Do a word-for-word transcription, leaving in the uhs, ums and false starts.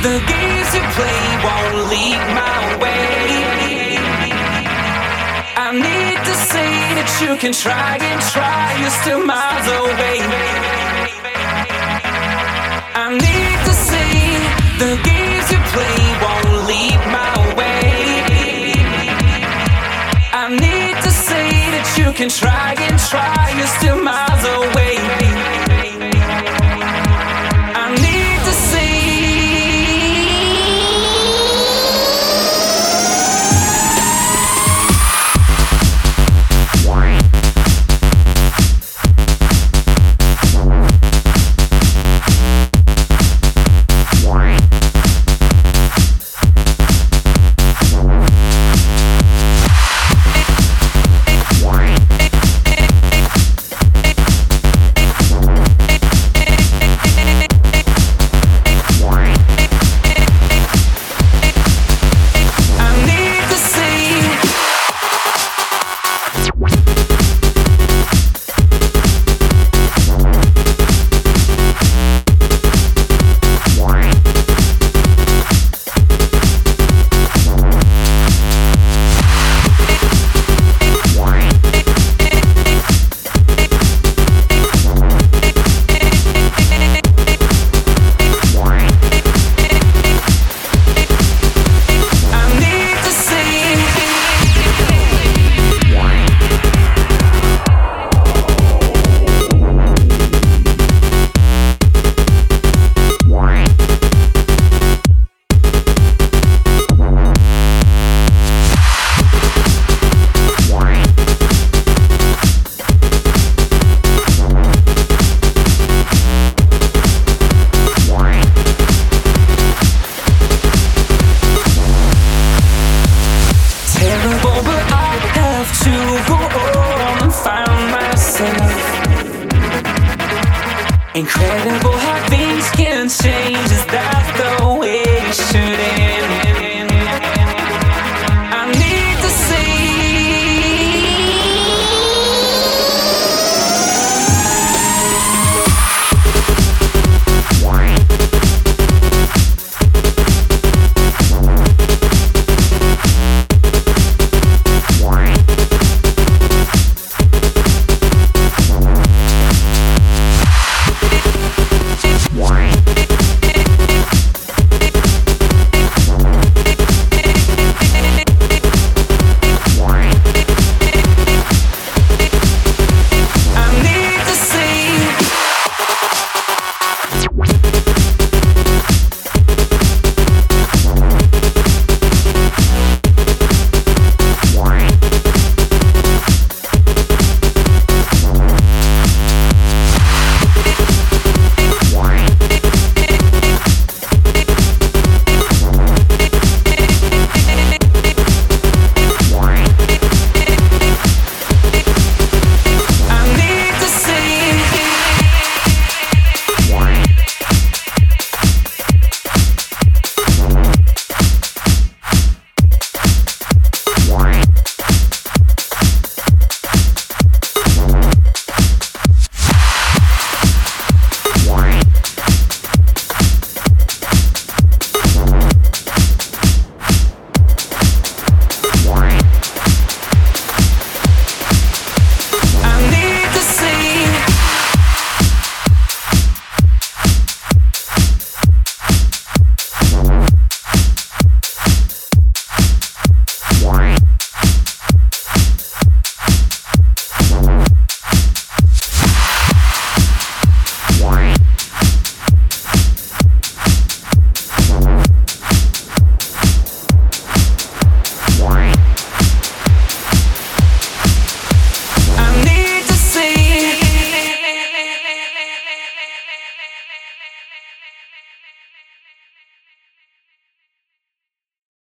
The games you play won't lead my way. I need to say that you can try and try, you're still miles away. I need to say the games you play won't lead my way. I need to say that you can try and try, you're still miles away. I need to say incredible how things can change. Is that